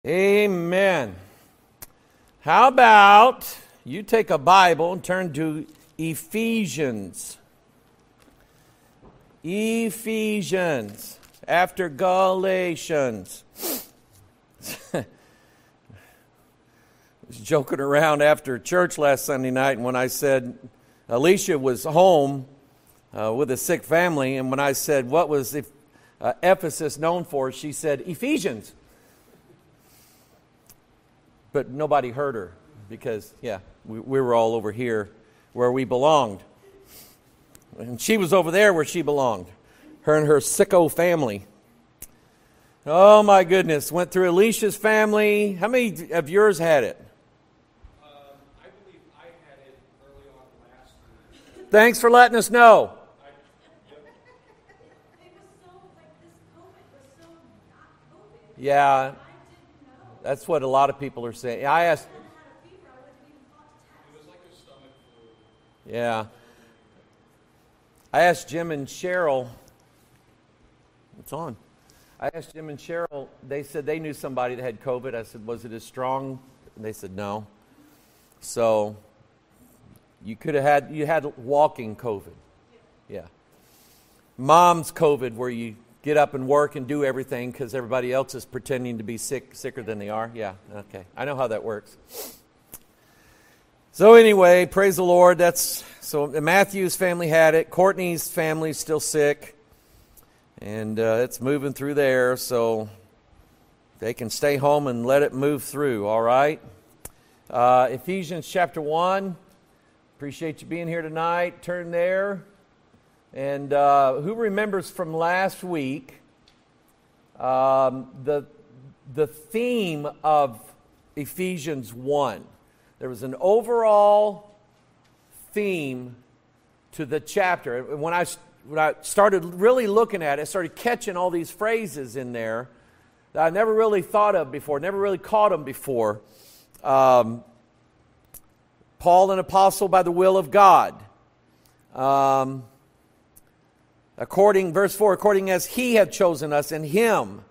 Amen. How about you take a Bible and turn to Ephesians. Ephesians, after Galatians. I was joking around after church last Sunday night, and when I said Alicia was home with a sick family, and when I said, what was Ephesus known for, she said, Ephesians. But nobody heard her because, we were all over here where we belonged. And she was over there where she belonged. Her and her sicko family. Oh my goodness. Went through Alicia's family. How many of yours had it? I believe I had it early on last year. Thanks for letting us know. Yeah. That's what a lot of people are saying. I asked. It was like a stomach flu. Yeah. I asked Jim and Cheryl. It's on. I asked Jim and Cheryl. They said they knew somebody that had COVID. I said, was it as strong? And they said no. So you had walking COVID. Yeah. Mom's COVID, where you get up and work and do everything because everybody else is pretending to be sicker than they are. Yeah, okay. I know how that works. So anyway, praise the Lord. So Matthew's family had it. Courtney's family's still sick. And it's moving through there, so they can stay home and let it move through, all right? Ephesians chapter 1. Appreciate you being here tonight. Turn there. And who remembers from last week the theme of Ephesians 1? There was an overall theme to the chapter. When I started really looking at it, I started catching all these phrases in there that I never really thought of before, never really caught them before. Paul, an apostle by the will of God. Verse 4, according as He hath chosen us in Him,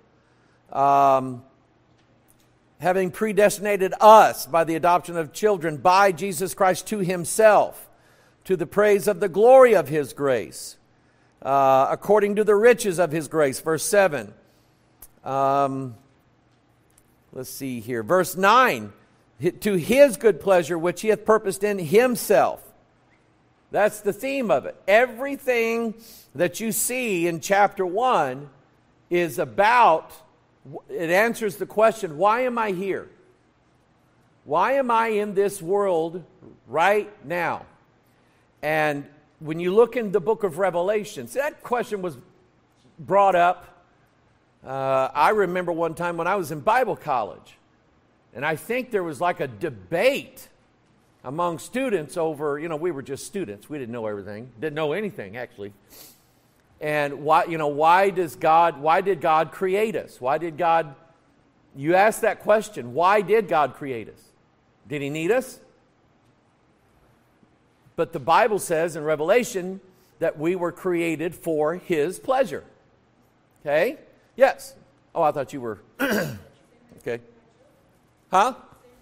having predestinated us by the adoption of children by Jesus Christ to Himself, to the praise of the glory of His grace, according to the riches of His grace. Verse 7. Let's see here. Verse 9, to His good pleasure which He hath purposed in Himself. That's the theme of it. Everything that you see in chapter 1 is about, it answers the question, why am I here? Why am I in this world right now? And when you look in the book of Revelation, see, that question was brought up. I remember one time when I was in Bible college, and I think there was like a debate among students over, we were just students. We didn't know everything. Didn't know anything, actually. And why did God create us? You ask that question, why did God create us? Did He need us? But the Bible says in Revelation that we were created for His pleasure. Okay? Yes. Oh, I thought you were. Okay. Huh?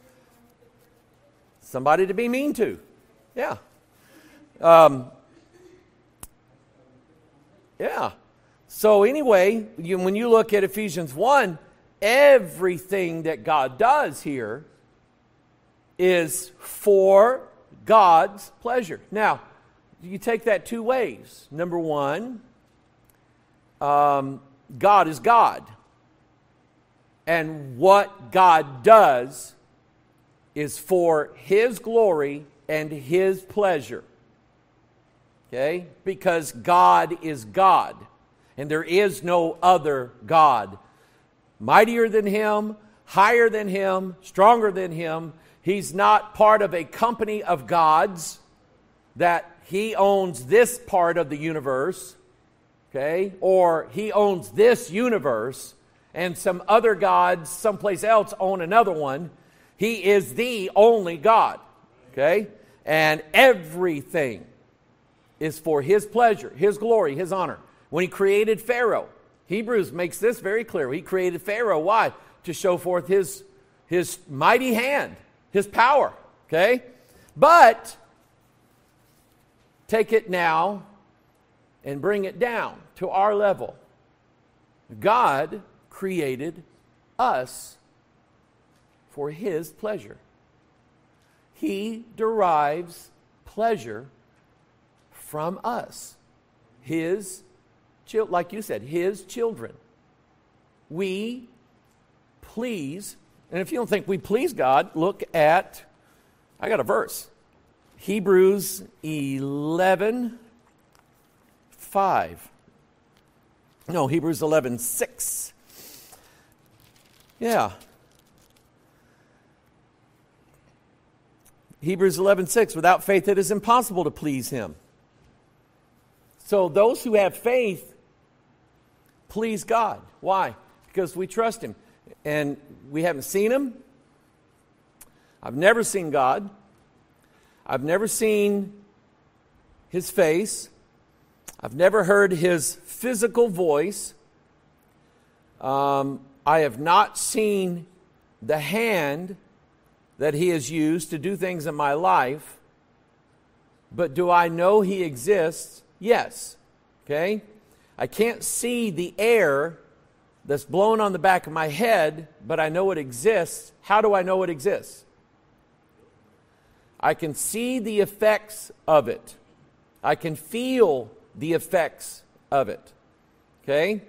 Somebody to be mean to. Yeah. Yeah. So anyway, when you look at Ephesians 1, everything that God does here is for God's pleasure. Now, you take that two ways. Number one, God is God. And what God does is for His glory and His pleasure. Okay? Because God is God. And there is no other God. Mightier than Him, higher than Him, stronger than Him. He's not part of a company of gods that He owns this part of the universe. Okay? Or He owns this universe and some other gods someplace else own another one. He is the only God, okay? And everything is for His pleasure, His glory, His honor. When He created Pharaoh, Hebrews makes this very clear. He created Pharaoh. Why? to show forth His mighty hand, His power, okay? But take it now and bring it down to our level. God created us for His pleasure. He derives pleasure from us, His children, like you said, His children. We please, and if you don't think we please God, look at, I got a verse, Hebrews 11:5. No, Hebrews 11:6. Yeah. Hebrews 11:6, without faith it is impossible to please Him. So those who have faith please God. Why? Because we trust Him. And we haven't seen Him. I've never seen God. I've never seen His face. I've never heard His physical voice. I have not seen the hand that He has used to do things in my life. But do I know He exists? Yes. Okay? I can't see the air that's blowing on the back of my head, but I know it exists. How do I know it exists? I can see the effects of it. I can feel the effects of it. Okay?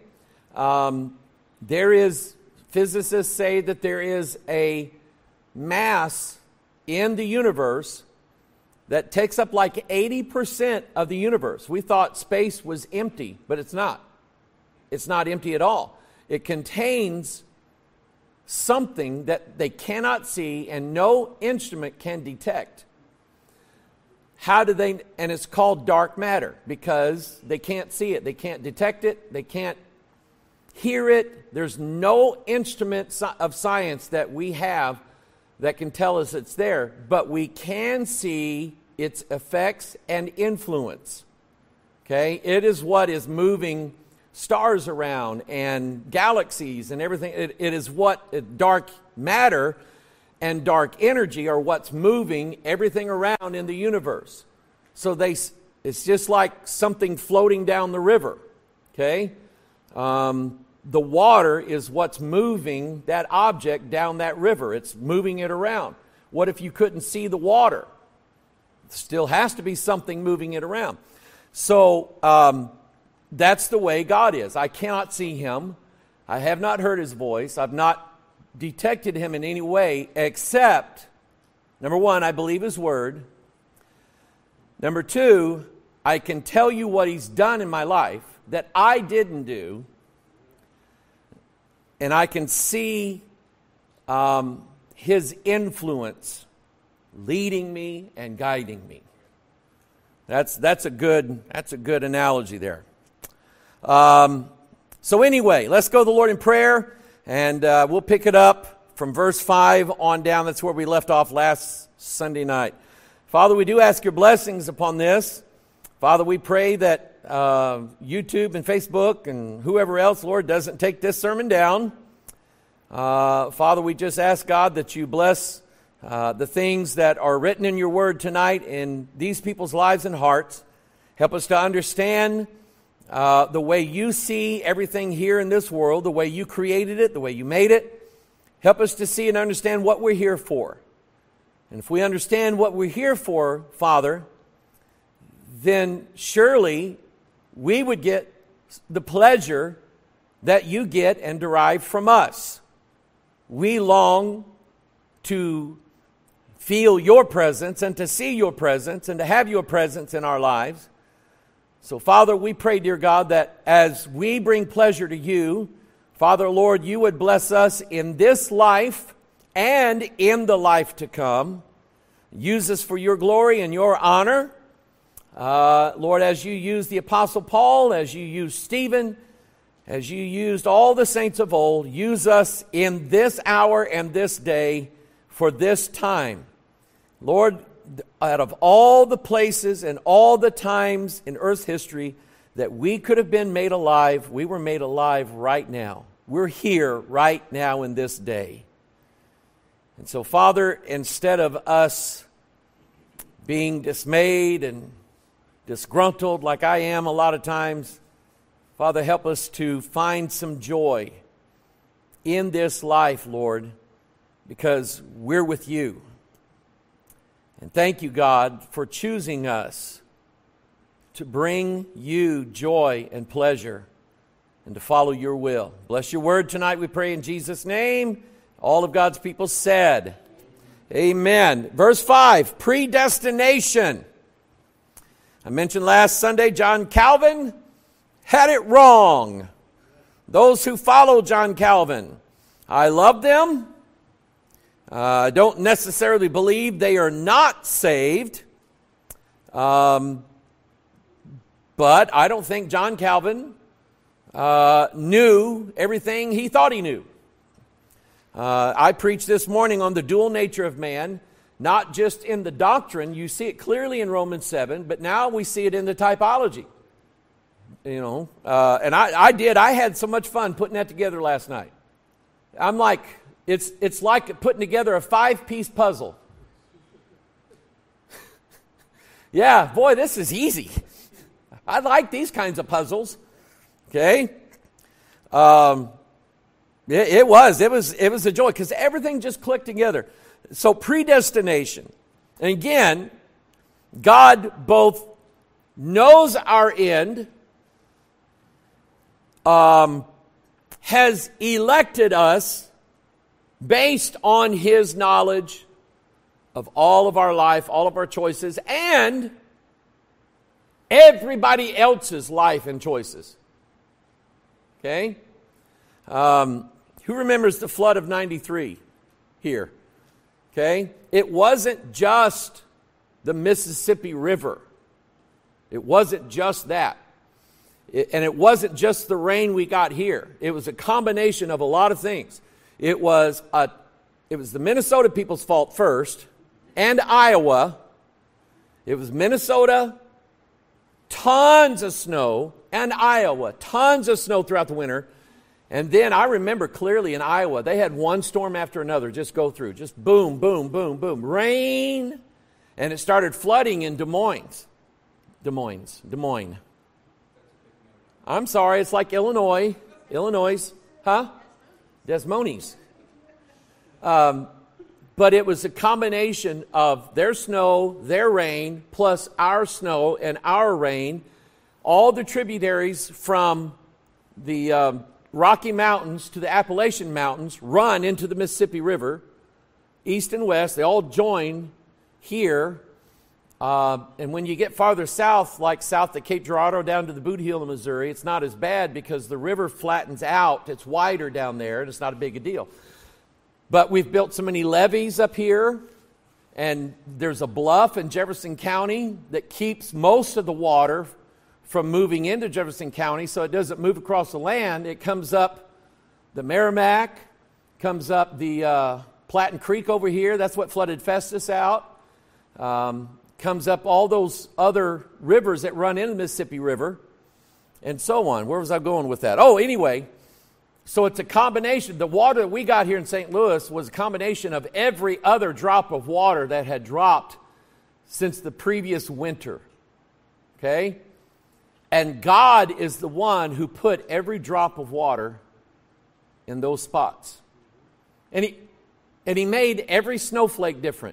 Physicists say that there is a mass in the universe that takes up like 80% of the universe. We thought space was empty, but it's not. It's not empty at all. It contains something that they cannot see and no instrument can detect. How do they, and it's called dark matter because they can't see it, they can't detect it, they can't hear it. There's no instrument of science that we have that can tell us it's there, but we can see its effects and influence. Okay? It is what is moving stars around and galaxies and everything. It is what dark matter and dark energy are what's moving everything around in the universe. So it's just like something floating down the river. Okay? The water is what's moving that object down that river. It's moving it around. What if you couldn't see the water? Still has to be something moving it around. So that's the way God is. I cannot see Him. I have not heard His voice. I've not detected Him in any way except, number one, I believe His word. Number two, I can tell you what He's done in my life that I didn't do. And I can see His influence leading me and guiding me. That's a good analogy there. So anyway, let's go to the Lord in prayer, and we'll pick it up from verse 5 on down. That's where we left off last Sunday night. Father, we do ask your blessings upon this. Father, we pray that YouTube and Facebook and whoever else, Lord, doesn't take this sermon down. Father, we just ask, God, that you bless the things that are written in your word tonight in these people's lives and hearts. Help us to understand the way you see everything here in this world, the way you created it, the way you made it. Help us to see and understand what we're here for. And if we understand what we're here for, Father, then surely we would get the pleasure that you get and derive from us. We long to feel your presence and to see your presence and to have your presence in our lives. So, Father, we pray, dear God, that as we bring pleasure to you, Father, Lord, you would bless us in this life and in the life to come. Use us for your glory and your honor. Lord, as you used the Apostle Paul, as you used Stephen, as you used all the saints of old, use us in this hour and this day for this time. Lord, out of all the places and all the times in earth's history that we could have been made alive, we were made alive right now. we're here right now in this day. And so, Father, instead of us being dismayed and disgruntled like I am a lot of times, Father, help us to find some joy in this life, Lord, because we're with you. And thank you, God, for choosing us to bring you joy and pleasure and to follow your will. Bless your word tonight, we pray in Jesus' name. All of God's people said, amen. Verse 5, predestination. I mentioned last Sunday, John Calvin had it wrong. Those who follow John Calvin, I love them. I don't necessarily believe they are not saved. But I don't think John Calvin knew everything he thought he knew. I preached this morning on the dual nature of man, not just in the doctrine. You see it clearly in Romans 7, but now we see it in the typology. You know, and I had so much fun putting that together last night. I'm like, it's like putting together a 5-piece puzzle. Yeah, boy, this is easy. I like these kinds of puzzles. Okay? It was a joy because everything just clicked together. So predestination. And again, God both knows our end, has elected us based on His knowledge of all of our life, all of our choices, and everybody else's life and choices. Okay? Who remembers the flood of 93 here? Okay? It wasn't just the Mississippi River. It wasn't just that. And it wasn't just the rain we got here. It was a combination of a lot of things. It was the Minnesota people's fault first, and Iowa. It was Minnesota, tons of snow, and Iowa, tons of snow throughout the winter. And then I remember clearly in Iowa, they had one storm after another just go through. Just boom, boom, boom, boom. Rain. And it started flooding in Des Moines. I'm sorry, it's like Illinois. Huh? Des Moines. But it was a combination of their snow, their rain, plus our snow and our rain. All the tributaries from the Rocky Mountains to the Appalachian Mountains run into the Mississippi River, east and west. They all join here. And when you get farther south, like south of Cape Girardeau down to the Boot Heel of Missouri, it's not as bad because the river flattens out. It's wider down there, and it's not a big a deal. But we've built so many levees up here, and there's a bluff in Jefferson County that keeps most of the water from moving into Jefferson County, so it doesn't move across the land. It comes up the Merrimack, comes up the Platten Creek over here. That's what flooded Festus out. Comes up all those other rivers that run into the Mississippi River, and so on. Where was I going with that? Oh, anyway, so it's a combination. The water that we got here in St. Louis was a combination of every other drop of water that had dropped since the previous winter. Okay? And God is the one who put every drop of water in those spots. And he made every snowflake different.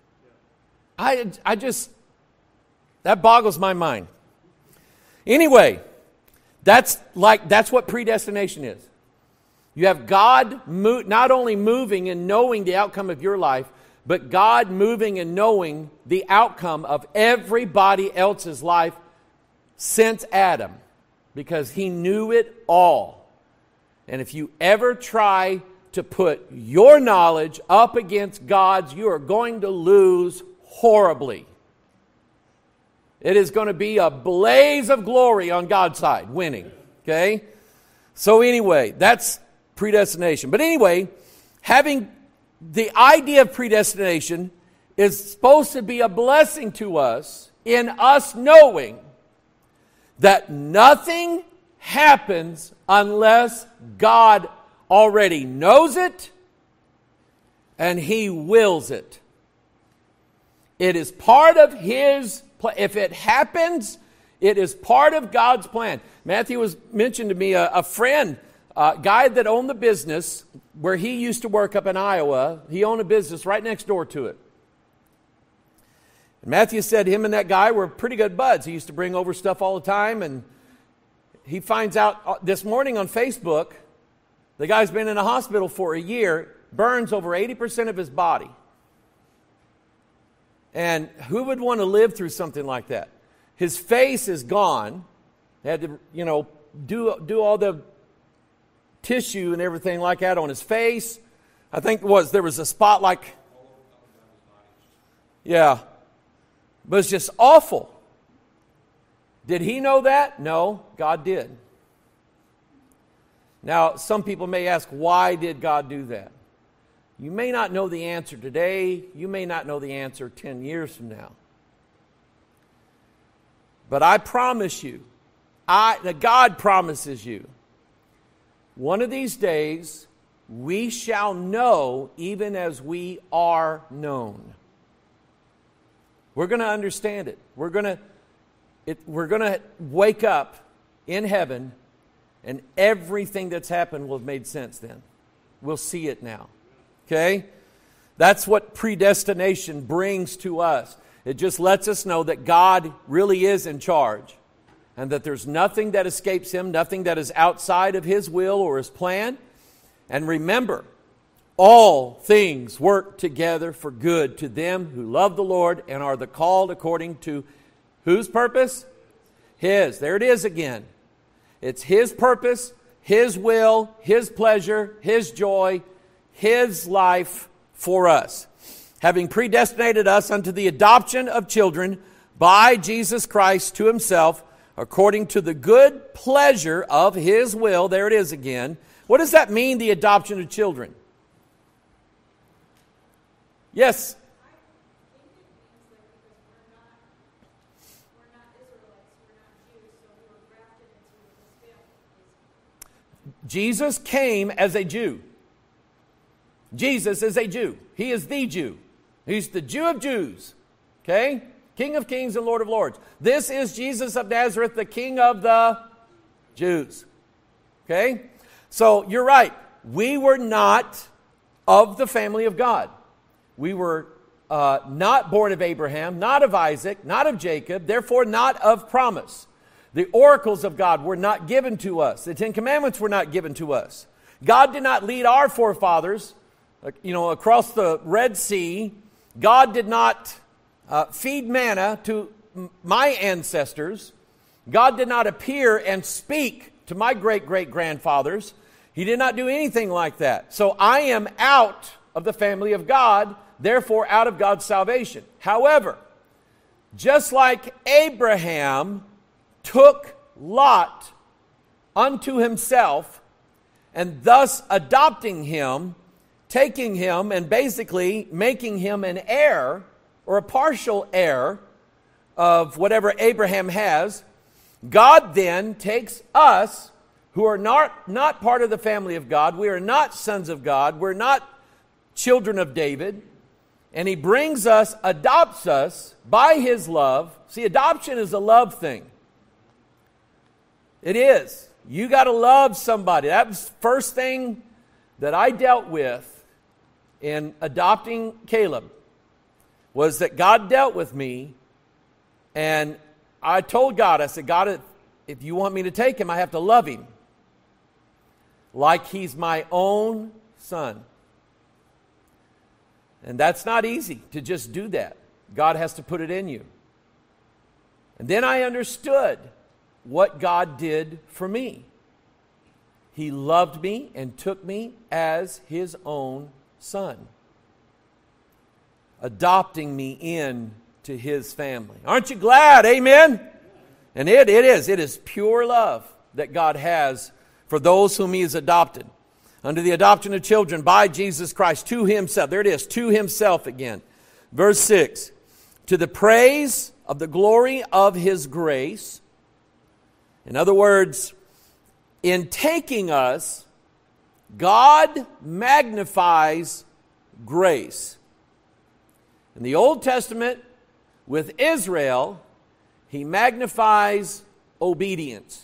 I just, that boggles my mind. Anyway, that's what predestination is. You have God not only moving and knowing the outcome of your life, but God moving and knowing the outcome of everybody else's life since Adam, because He knew it all. And if you ever try to put your knowledge up against God's, you are going to lose horribly. It is going to be a blaze of glory on God's side, winning. Okay? So anyway, that's predestination. But anyway, having the idea of predestination is supposed to be a blessing to us in us knowing that nothing happens unless God already knows it, and He wills it. It is part of His plan. If it happens, it is part of God's plan. Matthew was mentioned to me, a friend, a guy that owned the business where he used to work up in Iowa. He owned a business right next door to it. And Matthew said him and that guy were pretty good buds. He used to bring over stuff all the time, and he finds out this morning on Facebook, the guy's been in a hospital for a year, burns over 80% of his body. And who would want to live through something like that? His face is gone. They had to, do all the tissue and everything like that on his face. I think there was a spot like, yeah, but it's just awful. Did he know that? No, God did. Now, some people may ask, why did God do that? You may not know the answer today. You may not know the answer 10 years from now. But I promise you, God promises you, one of these days, we shall know even as we are known. We're going to understand it. We're going to wake up in heaven, and everything that's happened will have made sense then. We'll see it now. Okay? That's what predestination brings to us. It just lets us know that God really is in charge, and that there's nothing that escapes Him, nothing that is outside of His will or His plan. And remember, all things work together for good to them who love the Lord and are the called according to whose purpose? His. There it is again. It's His purpose, His will, His pleasure, His joy, His life for us. Having predestinated us unto the adoption of children by Jesus Christ to Himself, according to the good pleasure of His will. There it is again. What does that mean, the adoption of children? Yes? Jesus came as a Jew. Jesus is a Jew. He is the Jew. He's the Jew of Jews. Okay? King of kings and Lord of lords. This is Jesus of Nazareth, the King of the Jews. Okay? So you're right. We were not of the family of God. We were not born of Abraham, not of Isaac, not of Jacob, therefore not of promise. The oracles of God were not given to us. The Ten Commandments were not given to us. God did not lead our forefathers, across the Red Sea. God did not feed manna to my ancestors. God did not appear and speak to my great-great-grandfathers. He did not do anything like that. So I am out of the family of God, therefore out of God's salvation. However, just like Abraham took Lot unto himself, and thus adopting him, taking him, and basically making him an heir, or a partial heir, of whatever Abraham has, God then takes us, who are not part of the family of God, we are not sons of God, we're not children of David, and He brings us, adopts us by His love. See, adoption is a love thing. It is. You got to love somebody. That was the first thing that I dealt with in adopting Caleb, was that God dealt with me, and I told God, I said, God, if you want me to take him, I have to love him like he's my own son. And that's not easy to just do that. God has to put it in you. And then I understood what God did for me. He loved me and took me as His own son, adopting me into His family. Aren't you glad? Amen? And it is pure love that God has for those whom He has adopted. Under the adoption of children by Jesus Christ to Himself. There it is, to Himself again. Verse 6. To the praise of the glory of His grace. In other words, in taking us God magnifies grace. In the Old Testament, with Israel, He magnifies obedience.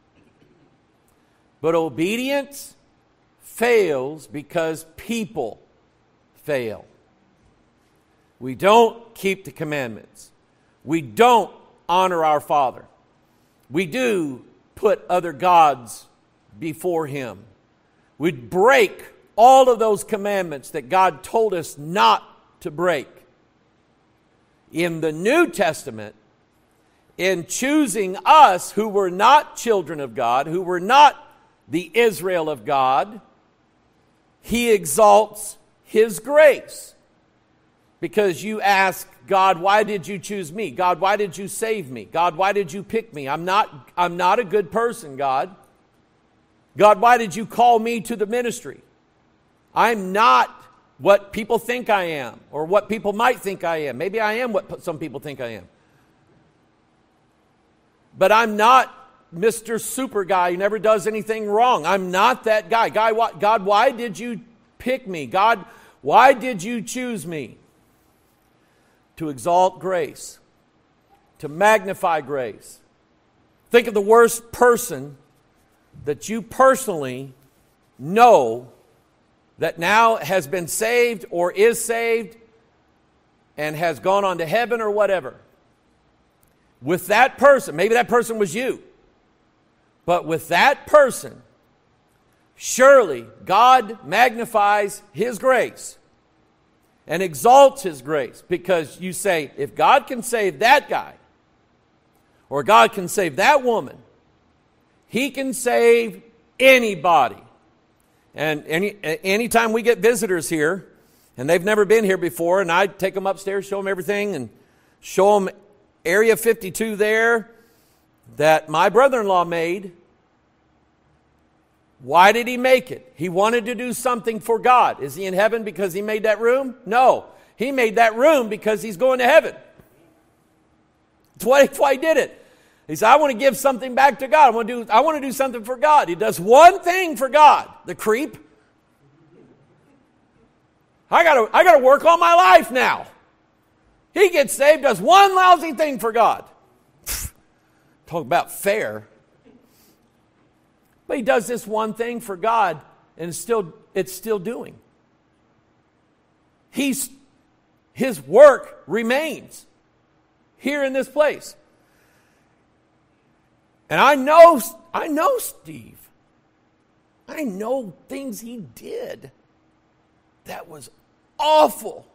But obedience fails because people fail. We don't keep the commandments. We don't honor our Father. We do put other gods before Him. We break all of those commandments that God told us not to break. In the New Testament, in choosing us who were not children of God, who were not the Israel of God, He exalts His grace. Because you ask God, why did you choose me? God, why did you save me? God, why did you pick me? I'm not a good person, God. God, why did you call me to the ministry? I'm not what people think I am, or what people might think I am. Maybe I am what some people think I am. But I'm not Mr. Super Guy who never does anything wrong. I'm not that guy. God, why did you pick me? God, why did you choose me? To exalt grace, to magnify grace. Think of the worst person that you personally know that now has been saved or is saved and has gone on to heaven or whatever. With that person, maybe that person was you, but with that person, surely God magnifies His grace and exalts His grace, because you say, if God can save that guy, or God can save that woman, He can save anybody. And anytime we get visitors here, and they've never been here before, and I take them upstairs, show them everything, and show them Area 52 there that my brother-in-law made. Why did he make it? He wanted to do something for God. Is he in heaven because he made that room? No. He made that room because he's going to heaven. That's why he did it. He said, I want to give something back to God. I want to do something for God. He does one thing for God. The creep. I got to work all my life now. He gets saved, does one lousy thing for God. Talk about fair. But he does this one thing for God, and it's still doing. His work remains here in this place. And I know Steve. I know things he did that was awful.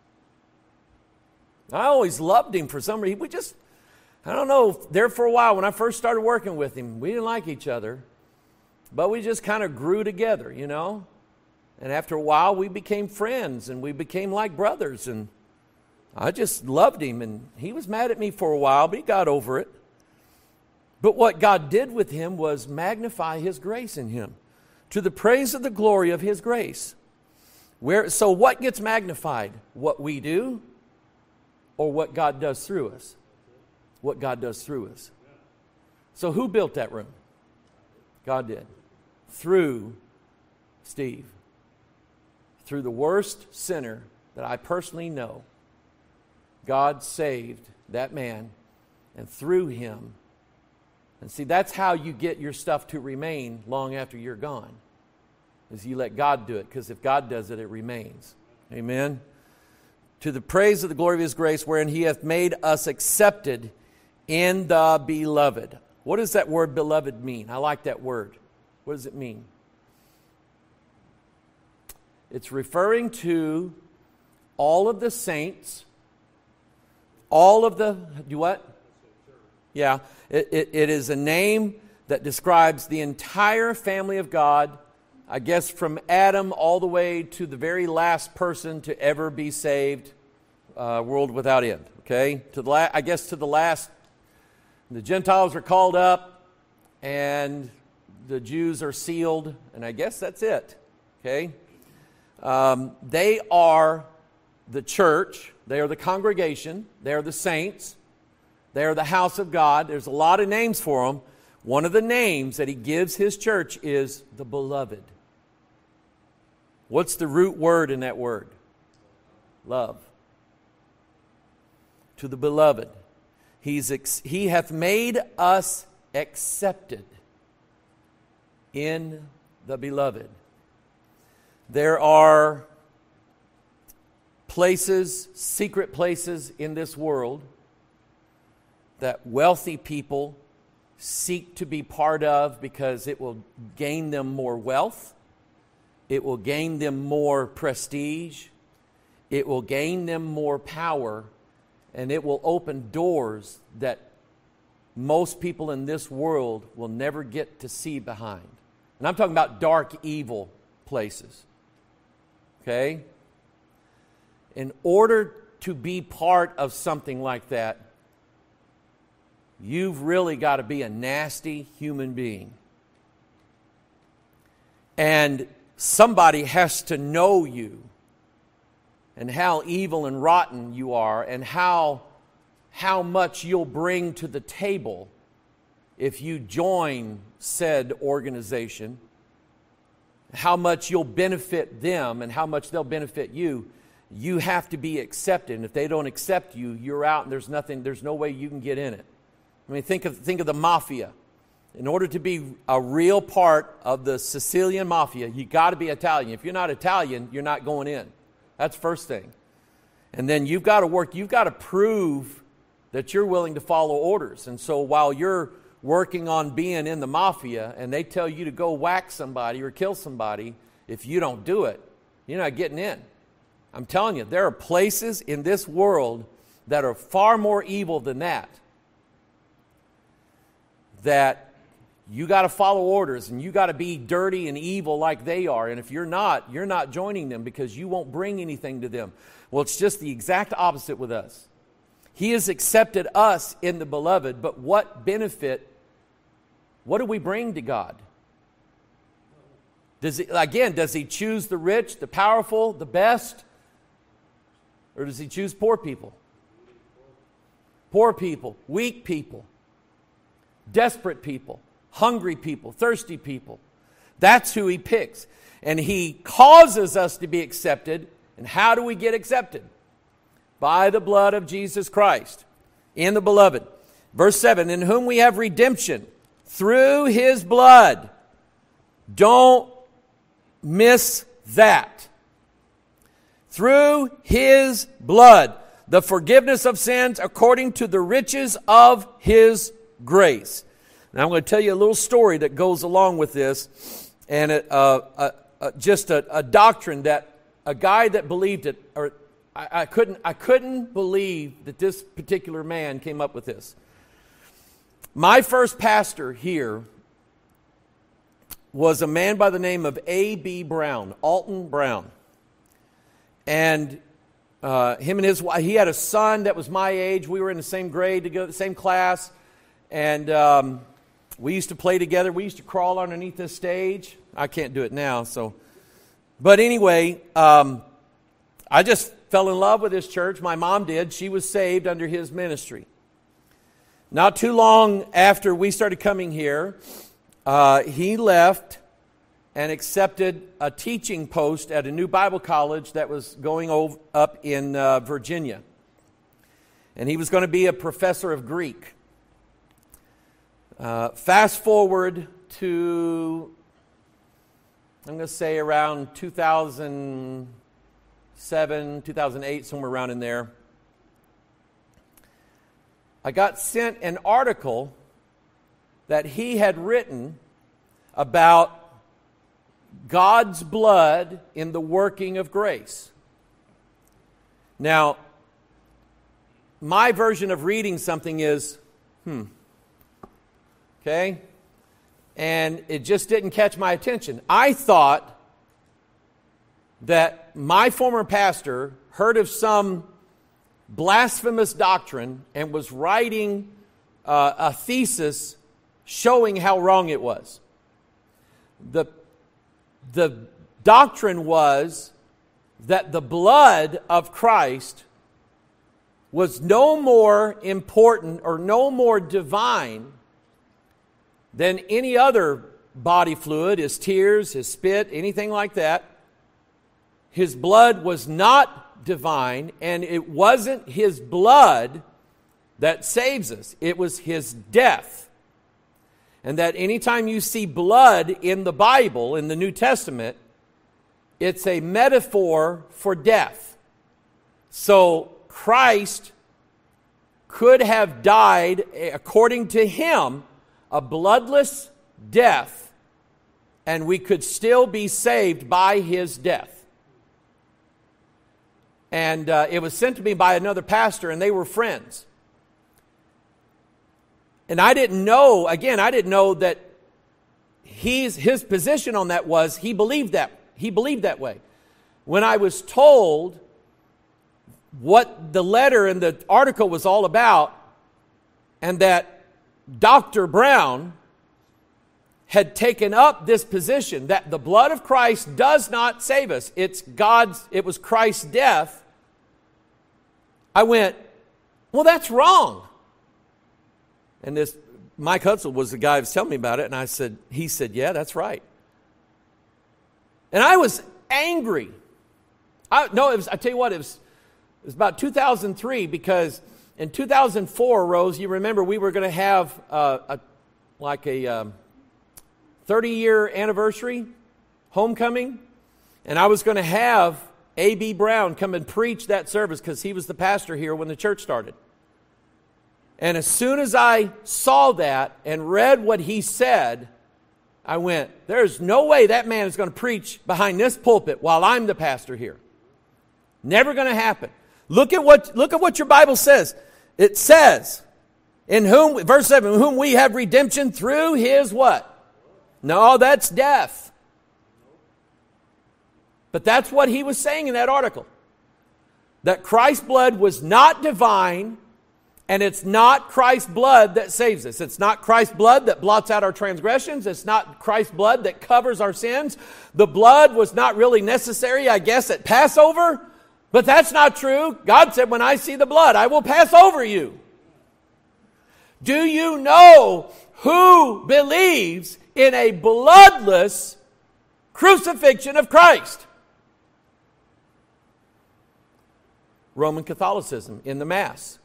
I always loved him for some reason. I don't know, there for a while when I first started working with him, we didn't like each other. But we just kind of grew together, you know. And after a while, we became friends, and we became like brothers. And I just loved him, and he was mad at me for a while, but he got over it. But what God did with him was magnify His grace in him, to the praise of the glory of His grace. So what gets magnified? What we do, or what God does through us? What God does through us. So who built that room? God did. Through Steve. Through the worst sinner that I personally know, God saved that man, and through him. And see, that's how you get your stuff to remain long after you're gone, is you let God do it, because if God does it, it remains. Amen? To the praise of the glory of His grace, wherein He hath made us accepted in the beloved. What does that word beloved mean? I like that word. What does it mean? It's referring to all of the saints, all of the, do what? Yeah, it is a name that describes the entire family of God, I guess from Adam all the way to the very last person to ever be saved, world without end. Okay, to the last, the Gentiles are called up, and the Jews are sealed, and I guess that's it. Okay, they are the church, they are the congregation, they are the saints, they are the house of God. There's a lot of names for them. One of the names that He gives His church is the beloved. What's the root word in that word? Love. To the beloved. He hath made us accepted in the beloved. There are places, secret places in this world that wealthy people seek to be part of because it will gain them more wealth, it will gain them more prestige, it will gain them more power, and it will open doors that most people in this world will never get to see behind. And I'm talking about dark, evil places. Okay? In order to be part of something like that, you've really got to be a nasty human being. And somebody has to know you and how evil and rotten you are and how much you'll bring to the table if you join said organization, how much you'll benefit them and how much they'll benefit you. You have to be accepted. And if they don't accept you, you're out and there's no way you can get in it. I mean, think of the mafia. In order to be a real part of the Sicilian mafia, you got to be Italian. If you're not Italian, you're not going in. That's the first thing. And then you've got to prove that you're willing to follow orders. And so while you're working on being in the mafia and they tell you to go whack somebody or kill somebody, if you don't do it, you're not getting in. I'm telling you, there are places in this world that are far more evil than that you got to follow orders and you got to be dirty and evil like they are. And if you're not joining them because you won't bring anything to them. Well, it's just the exact opposite with us. He has accepted us in the beloved, but what benefit, what do we bring to God? Does he choose the rich, the powerful, the best? Or does he choose poor people? Poor people, weak people, desperate people, hungry people, thirsty people. That's who he picks. And he causes us to be accepted. And how do we get accepted? By the blood of Jesus Christ in the beloved. Verse 7, in whom we have redemption through his blood. Don't miss that. Through his blood, the forgiveness of sins according to the riches of his grace. Now I'm going to tell you a little story that goes along with this, and just a doctrine that a guy that believed it, or I couldn't believe that this particular man came up with this. My first pastor here was a man by the name of A.B. Brown, Alton Brown. And him and his wife, he had a son that was my age. We were in the same grade, together, the same class. And we used to play together. We used to crawl underneath this stage. I can't do it now. But anyway, I just fell in love with this church. My mom did. She was saved under his ministry. Not too long after we started coming here, he left and accepted a teaching post at a new Bible college that was going up in Virginia. And he was going to be a professor of Greek. Fast forward to, I'm going to say around 2007, 2008, somewhere around in there. I got sent an article that he had written about God's blood in the working of grace. Now, my version of reading something is, okay? And it just didn't catch my attention. I thought that my former pastor heard of some blasphemous doctrine and was writing a thesis showing how wrong it was. The doctrine was that the blood of Christ was no more important or no more divine than any other body fluid, his tears, his spit, anything like that. his blood was not divine, and it wasn't his blood that saves us. It was his death. And that anytime you see blood in the Bible, in the New Testament, it's a metaphor for death. So Christ could have died, according to him, a bloodless death, and we could still be saved by his death. And it was sent to me by another pastor, and they were friends. And I didn't know that his position on that was he believed that way. When I was told what the letter and the article was all about, and that Dr. Brown had taken up this position that the blood of Christ does not save us. It was Christ's death. I went, well, that's wrong. And this Mike Hutzel was the guy who was telling me about it, and he said, yeah, that's right. And I was angry. I tell you what, it was about 2003, because in 2004, Rose, you remember we were going to have a 30-year anniversary homecoming, and I was going to have A.B. Brown come and preach that service because he was the pastor here when the church started. And as soon as I saw that and read what he said, I went, there's no way that man is going to preach behind this pulpit while I'm the pastor here. Never going to happen. Look at what your Bible says. It says, verse 7, in whom we have redemption through his what? No, that's death. But that's what he was saying in that article. That Christ's blood was not divine, and it's not Christ's blood that saves us. It's not Christ's blood that blots out our transgressions. It's not Christ's blood that covers our sins. The blood was not really necessary, I guess, at Passover. But that's not true. God said, when I see the blood, I will pass over you. Do you know who believes in a bloodless crucifixion of Christ? Roman Catholicism in the Mass.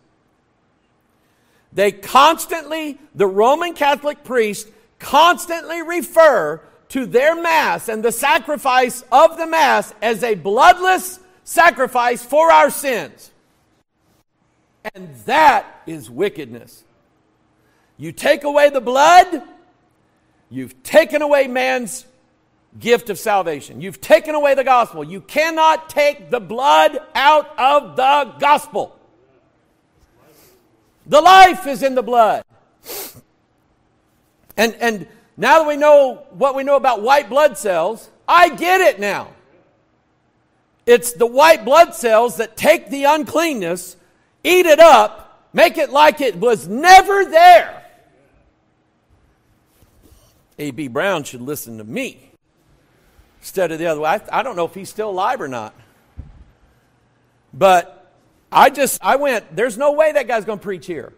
The Roman Catholic priests constantly refer to their Mass and the sacrifice of the Mass as a bloodless sacrifice for our sins. And that is wickedness. You take away the blood, you've taken away man's gift of salvation. You've taken away the gospel. You cannot take the blood out of the gospel. The life is in the blood. And now that we know what we know about white blood cells, I get it now. It's the white blood cells that take the uncleanness, eat it up, make it like it was never there. A.B. Brown should listen to me instead of the other way. I don't know if he's still alive or not. But I went, there's no way that guy's going to preach here.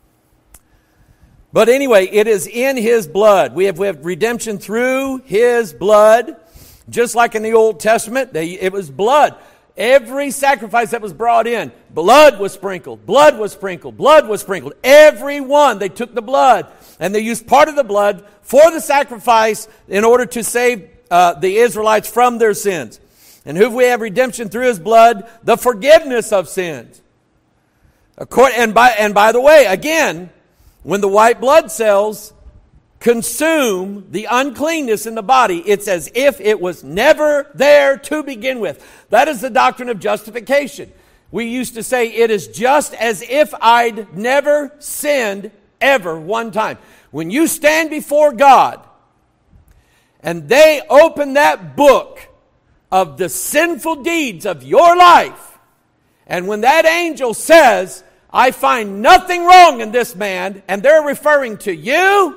But anyway, it is in his blood. We have redemption through his blood. Just like in the Old Testament, it was blood. Every sacrifice that was brought in, blood was sprinkled, blood was sprinkled, blood was sprinkled. Every one, they took the blood, and they used part of the blood for the sacrifice in order to save the Israelites from their sins. And who we have redemption through his blood, the forgiveness of sins. And by the way, again, when the white blood cells consume the uncleanness in the body, it's as if it was never there to begin with. That is the doctrine of justification. We used to say it is just as if I'd never sinned ever one time. When you stand before God and they open that book of the sinful deeds of your life, and when that angel says, I find nothing wrong in this man, and they're referring to you,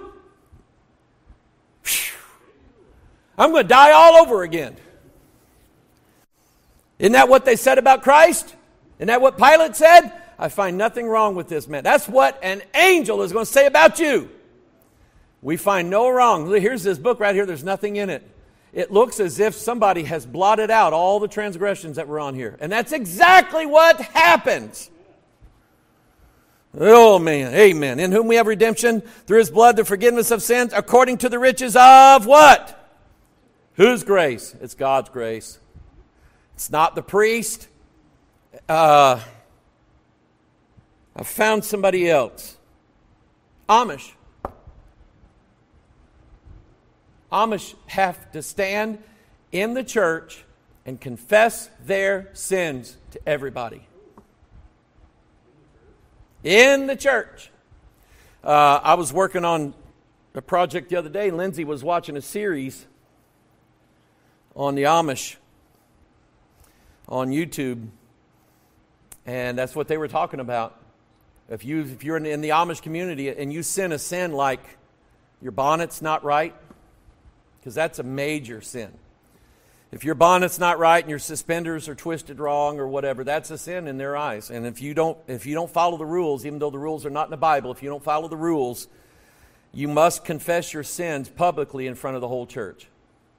I'm going to die all over again. Isn't that what they said about Christ? Isn't that what Pilate said? I find nothing wrong with this man. That's what an angel is going to say about you. We find no wrong. Here's this book right here. There's nothing in it. it looks as if somebody has blotted out all the transgressions that were on here. And that's exactly what happens. Oh, man. Amen. In whom we have redemption through His blood, the forgiveness of sins, according to the riches of what? Whose grace? It's God's grace. It's not the priest. I found somebody else. Amish. Amish have to stand in the church and confess their sins to everybody. In the church. I was working on a project the other day. Lindsay was watching a series on the Amish on YouTube. And that's what they were talking about. If you're in the Amish community and you sin a sin like your bonnet's not right, because that's a major sin. If your bonnet's not right and your suspenders are twisted wrong or whatever, that's a sin in their eyes. And if you don't follow the rules, even though the rules are not in the Bible, if you don't follow the rules, you must confess your sins publicly in front of the whole church.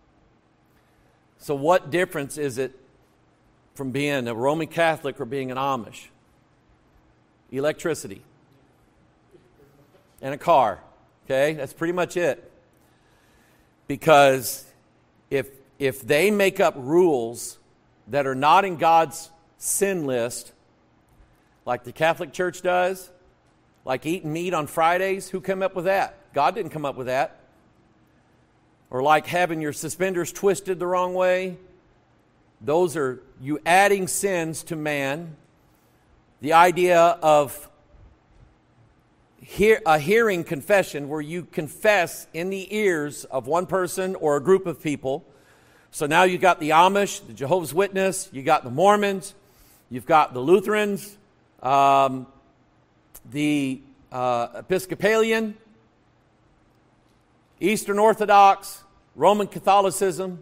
So what difference is it from being a Roman Catholic or being an Amish? Electricity and a car. Okay, that's pretty much it. Because if they make up rules that are not in God's sin list, like the Catholic Church does, like eating meat on Fridays, who came up with that? God didn't come up with that. Or like having your suspenders twisted the wrong way. Those are you adding sins to man. The idea of a hearing confession where you confess in the ears of one person or a group of people. So now you've got the Amish, the Jehovah's Witness, you got the Mormons, you've got the Lutherans, the Episcopalian, Eastern Orthodox, Roman Catholicism,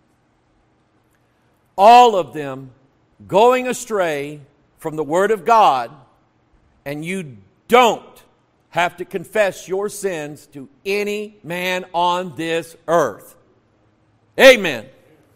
all of them going astray from the Word of God, and you don't have to confess your sins to any man on this earth. Amen.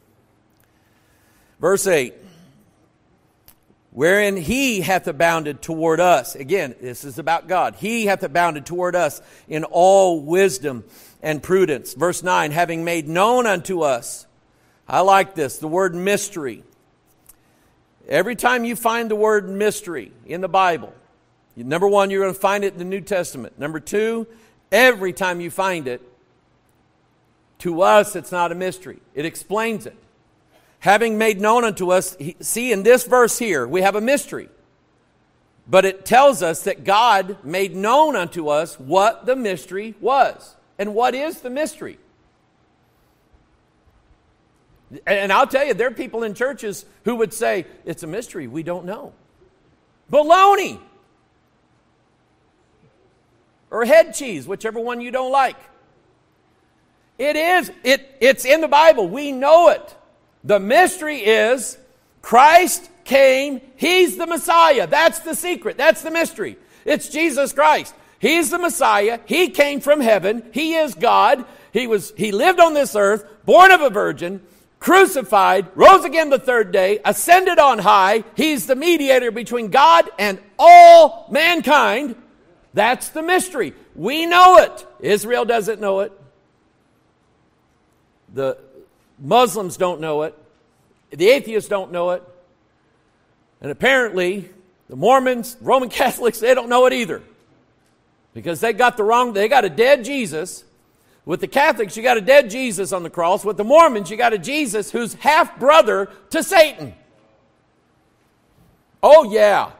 Verse 8. Wherein He hath abounded toward us. Again, this is about God. He hath abounded toward us in all wisdom and prudence. Verse 9. Having made known unto us. I like this. The word mystery. Every time you find the word mystery in the Bible, number one, you're going to find it in the New Testament. Number two, every time you find it, to us it's not a mystery. It explains it. Having made known unto us, see in this verse here, we have a mystery. But it tells us that God made known unto us what the mystery was. And what is the mystery? And I'll tell you, there are people in churches who would say, it's a mystery, we don't know. Baloney! Or head cheese, whichever one you don't like. It is. It's in the Bible. We know it. The mystery is Christ came. He's the Messiah. That's the secret. That's the mystery. It's Jesus Christ. He's the Messiah. He came from heaven. He is God. He lived on this earth, born of a virgin, crucified, rose again the third day, ascended on high. He's the mediator between God and all mankind. That's the mystery. We know it. Israel doesn't know it. The Muslims don't know it. The atheists don't know it. And apparently, the Mormons, Roman Catholics, they don't know it either. Because they got a dead Jesus. With the Catholics, you got a dead Jesus on the cross. With the Mormons, you got a Jesus who's half-brother to Satan. Oh, yeah.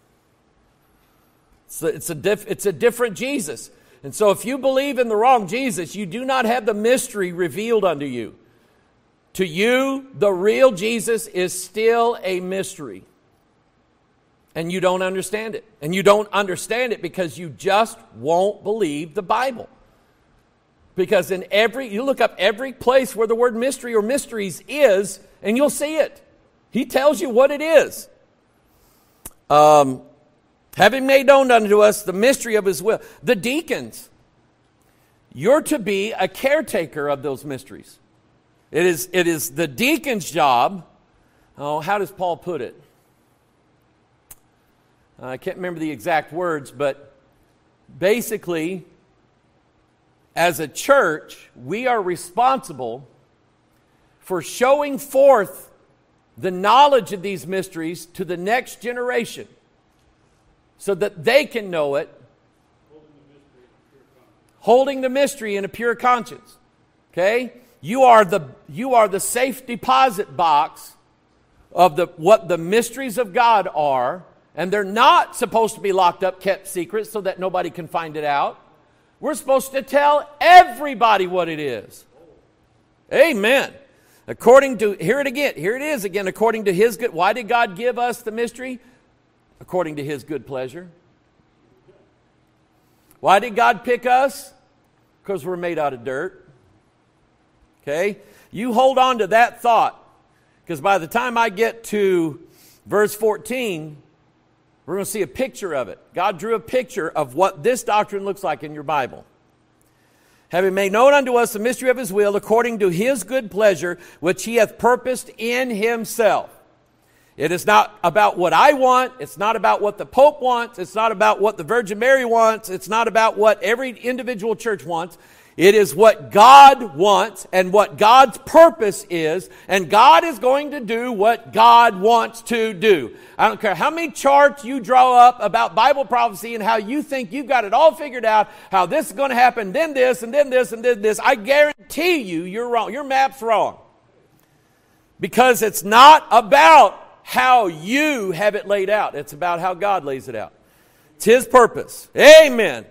It's a different Jesus. And so if you believe in the wrong Jesus, you do not have the mystery revealed unto you. To you, the real Jesus is still a mystery. And you don't understand it. And you don't understand it because you just won't believe the Bible. Because you look up every place where the word mystery or mysteries is, and you'll see it. He tells you what it is. Having made known unto us the mystery of His will. The deacons, you're to be a caretaker of those mysteries. It is the deacon's job. Oh, how does Paul put it? I can't remember the exact words, but basically, as a church, we are responsible for showing forth the knowledge of these mysteries to the next generation so that they can know it, holding the mystery in a pure conscience. Okay? You are the safe deposit box of what the mysteries of God are, and they're not supposed to be locked up, kept secret, so that nobody can find it out. We're supposed to tell everybody what it is. Amen. According to, here it is again, according to His good, why did God give us the mystery? According to His good pleasure. Why did God pick us? Because we're made out of dirt. Okay? You hold on to that thought, because by the time I get to verse 14, we're going to see a picture of it. God drew a picture of what this doctrine looks like in your Bible. Having made known unto us the mystery of His will, according to His good pleasure, which He hath purposed in Himself. It is not about what I want. It's not about what the Pope wants. It's not about what the Virgin Mary wants. It's not about what every individual church wants. It is what God wants and what God's purpose is, and God is going to do what God wants to do. I don't care how many charts you draw up about Bible prophecy and how you think you've got it all figured out, how this is going to happen, then this, and then this, and then this. I guarantee you're wrong. Your map's wrong. Because it's not about how you have it laid out. It's about how God lays it out. It's His purpose. Amen.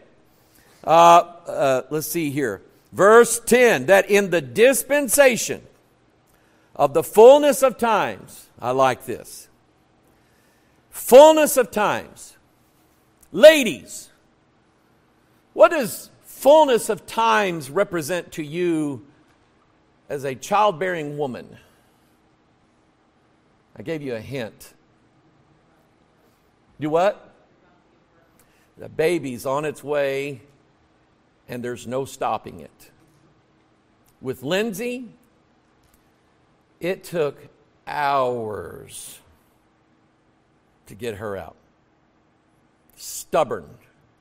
Let's see here. Verse 10, that in the dispensation of the fullness of times, I like this. Fullness of times. Ladies, what does fullness of times represent to you as a childbearing woman? I gave you a hint. Do what? The baby's on its way, and there's no stopping it. With Lindsay, it took hours to get her out. Stubborn.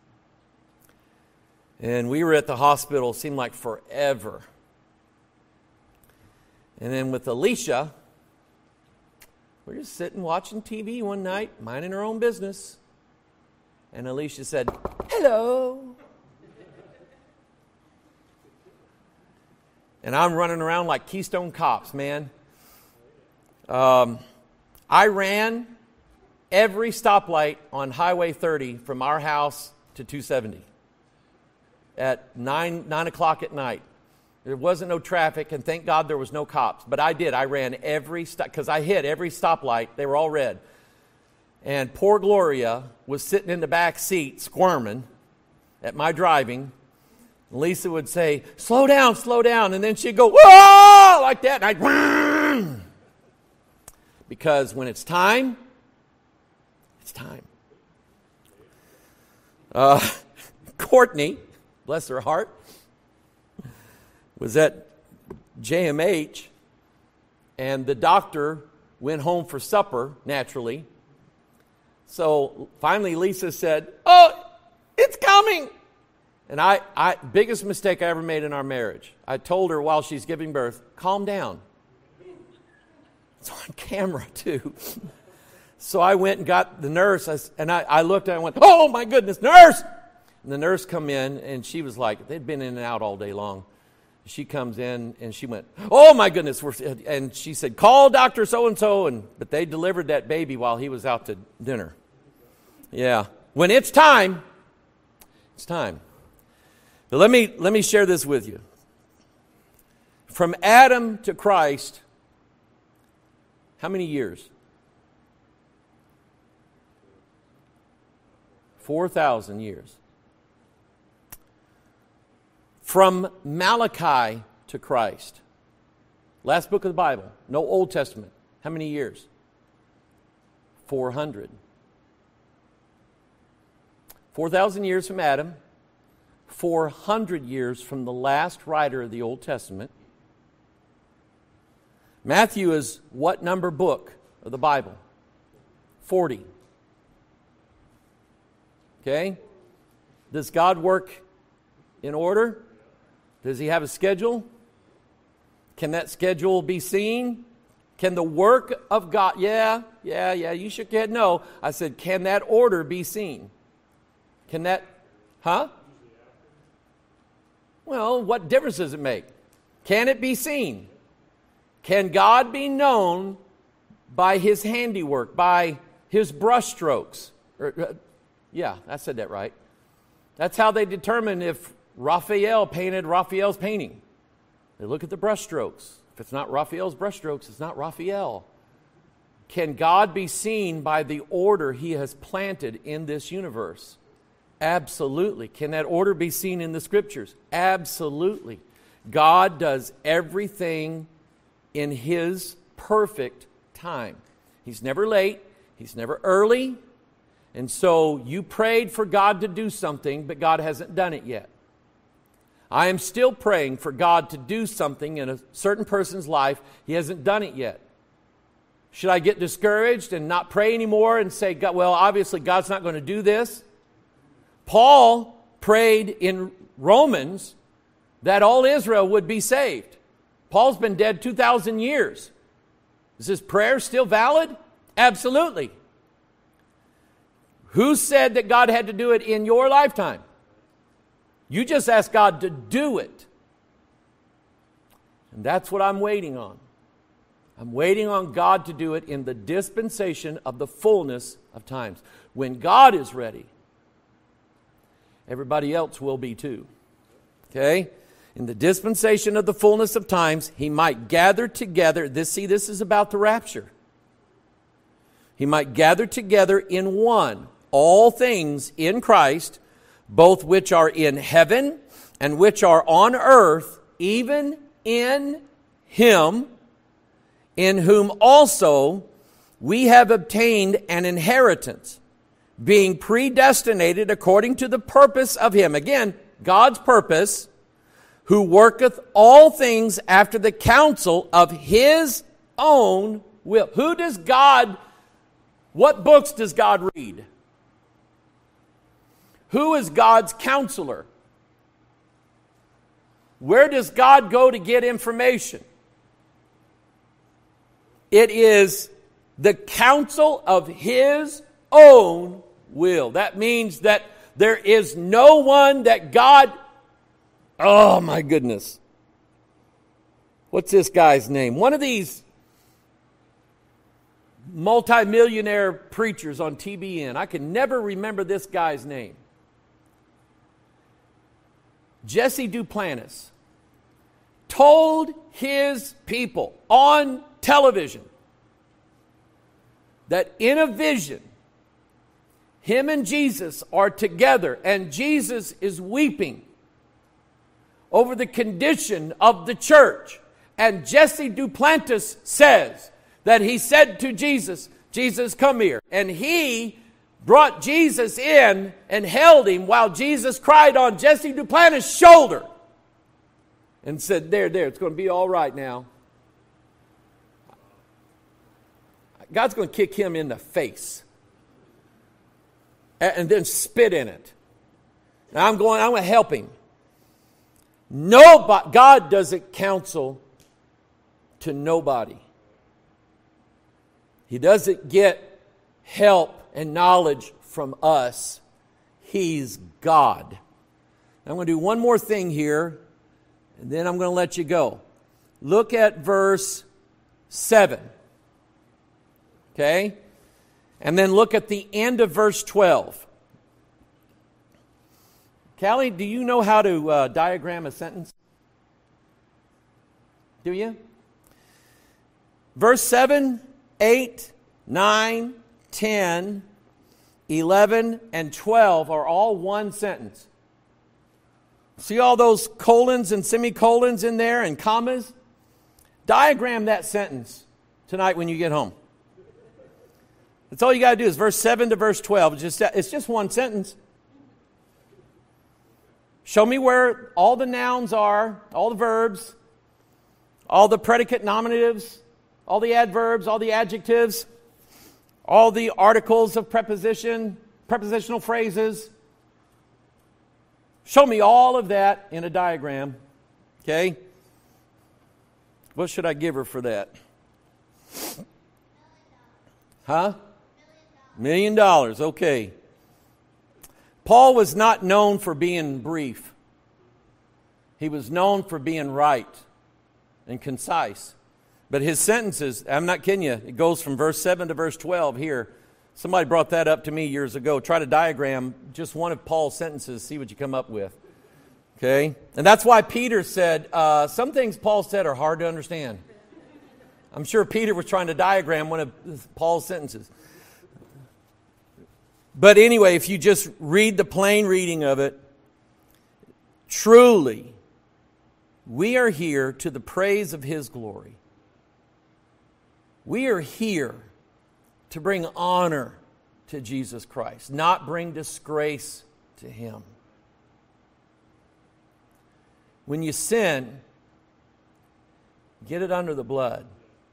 And we were at the hospital, seemed like forever. And then with Alicia, we're just sitting watching TV one night, minding our own business. And Alicia said, "Hello." And I'm running around like Keystone Cops, man. I ran every stoplight on Highway 30 from our house to 270 at 9 o'clock at night. There wasn't no traffic, and thank God there was no cops. But I did. I ran every stop, because I hit every stoplight. They were all red. And poor Gloria was sitting in the back seat squirming at my driving. Lisa would say, slow down, and then she'd go, whoa, like that, and I'd, because when it's time, it's time. Courtney, bless her heart, was at JMH, and the doctor went home for supper, naturally. So finally Lisa said, "Oh, it's coming." And I biggest mistake I ever made in our marriage. I told her while she's giving birth, calm down. It's on camera too. So I went and got the nurse, I looked and I went, "Oh my goodness, nurse!" And the nurse come in, and she was like, they'd been in and out all day long. She comes in and she went, "Oh my goodness," and she said, "Call Dr. So-and-so," but they delivered that baby while he was out to dinner. Yeah. When it's time, it's time. But let me share this with you. From Adam to Christ, how many years? 4,000 years. From Malachi to Christ, last book of the Bible, no Old Testament, how many years? 400. 4,000 years from Adam, 400 years from the last writer of the Old Testament, Matthew is what number book of the Bible? 40. Okay? Does God work in order? Does He have a schedule? Can that schedule be seen? Can the work of God... Yeah, you shook your head no. I said, can that order be seen? Can that... Huh? Well, what difference does it make? Can it be seen? Can God be known by His handiwork, by His brushstrokes? Yeah, I said that right. That's how they determine if Raphael painted Raphael's painting. They look at the brushstrokes. If it's not Raphael's brushstrokes, it's not Raphael. Can God be seen by the order He has planted in this universe? Absolutely. Can that order be seen in the Scriptures? Absolutely. God does everything in His perfect time. He's never late. He's never early. And so you prayed for God to do something, but God hasn't done it yet. I am still praying for God to do something in a certain person's life. He hasn't done it yet. Should I get discouraged and not pray anymore and say, God, well, obviously God's not going to do this? Paul prayed in Romans that all Israel would be saved. Paul's been dead 2,000 years. Is his prayer still valid? Absolutely. Who said that God had to do it in your lifetime? You just asked God to do it. And that's what I'm waiting on. I'm waiting on God to do it in the dispensation of the fullness of times. When God is ready, everybody else will be too. Okay? In the dispensation of the fullness of times, He might gather together. This is about the rapture. He might gather together in one all things in Christ, both which are in heaven and which are on earth, even in Him, in whom also we have obtained an inheritance, being predestinated according to the purpose of Him. Again, God's purpose, who worketh all things after the counsel of His own will. What books does God read? Who is God's counselor? Where does God go to get information? It is the counsel of His own will. That means that there is no one that God... Oh my goodness. What's this guy's name? One of these multimillionaire preachers on TBN. I can never remember this guy's name. Jesse Duplantis told his people on television that in a vision, him and Jesus are together, and Jesus is weeping over the condition of the church. And Jesse Duplantis says that he said to Jesus, Jesus, come here. And he brought Jesus in and held him while Jesus cried on Jesse Duplantis' shoulder and said, there, it's going to be all right now. God's going to kick him in the face and then spit in it. And I'm going to help him. Nobody, God doesn't counsel to nobody. He doesn't get help and knowledge from us. He's God. I'm going to do one more thing here, and then I'm going to let you go. Look at verse 7. Okay? And then look at the end of verse 12. Callie, do you know how to diagram a sentence? Do you? Verse 7, 8, 9, 10, 11, and 12 are all one sentence. See all those colons and semicolons in there and commas? Diagram that sentence tonight when you get home. That's all you got to do is verse 7 to verse 12. It's just one sentence. Show me where all the nouns are, all the verbs, all the predicate nominatives, all the adverbs, all the adjectives, all the articles of preposition, prepositional phrases. Show me all of that in a diagram. Okay? What should I give her for that? Huh? $1 million. Okay. Paul was not known for being brief. He was known for being right and concise. But his sentences, I'm not kidding you, it goes from verse 7 to verse 12 here. Somebody brought that up to me years ago. Try to diagram just one of Paul's sentences, see what you come up with. Okay? And that's why Peter said, some things Paul said are hard to understand. I'm sure Peter was trying to diagram one of Paul's sentences. But anyway, if you just read the plain reading of it, truly, we are here to the praise of His glory. We are here to bring honor to Jesus Christ, not bring disgrace to Him. When you sin, get it under the blood.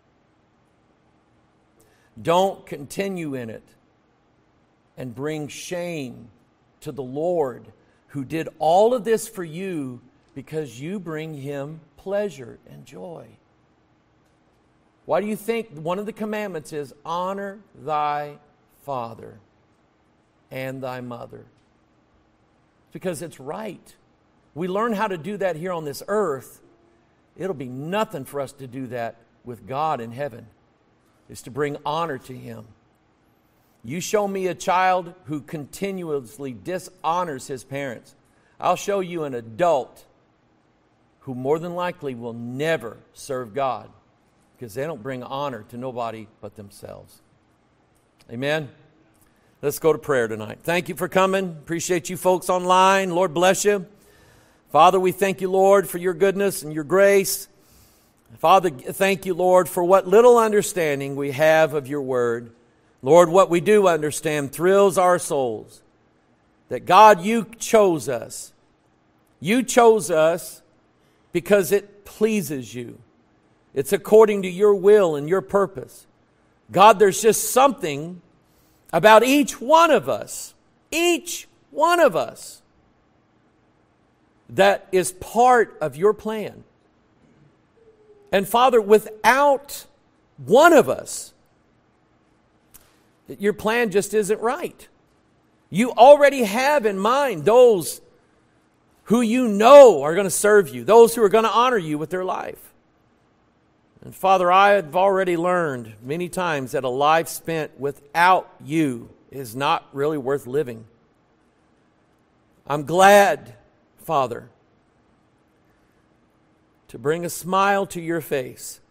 Don't continue in it and bring shame to the Lord who did all of this for you because you bring Him pleasure and joy. Why do you think one of the commandments is honor thy father and thy mother? Because it's right. We learn how to do that here on this earth. It'll be nothing for us to do that with God in heaven. It's to bring honor to Him. You show me a child who continuously dishonors his parents. I'll show you an adult who more than likely will never serve God because they don't bring honor to nobody but themselves. Amen? Let's go to prayer tonight. Thank you for coming. Appreciate you folks online. Lord bless you. Father, we thank you, Lord, for your goodness and your grace. Father, thank you, Lord, for what little understanding we have of your word. Lord, what we do understand thrills our souls. That God, you chose us. You chose us because it pleases you. It's according to your will and your purpose. God, there's just something about each one of us, that is part of your plan. And Father, without one of us, your plan just isn't right. You already have in mind those who you know are going to serve you, those who are going to honor you with their life. And Father, I have already learned many times that a life spent without you is not really worth living. I'm glad, Father, to bring a smile to your face.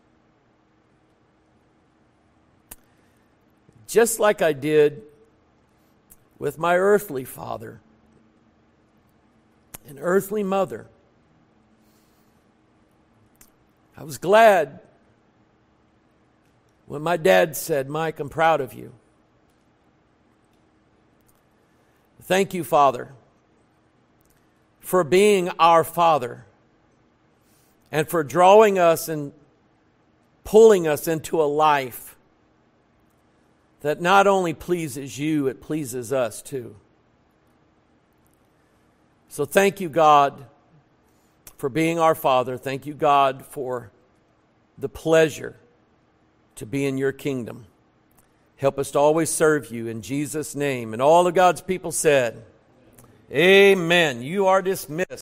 Just like I did with my earthly father and earthly mother. I was glad when my dad said, "Mike, I'm proud of you." Thank you, Father, for being our Father and for drawing us and pulling us into a life that not only pleases you, it pleases us too. So thank you, God, for being our Father. Thank you, God, for the pleasure to be in your kingdom. Help us to always serve you in Jesus' name. And all of God's people said, Amen. You are dismissed.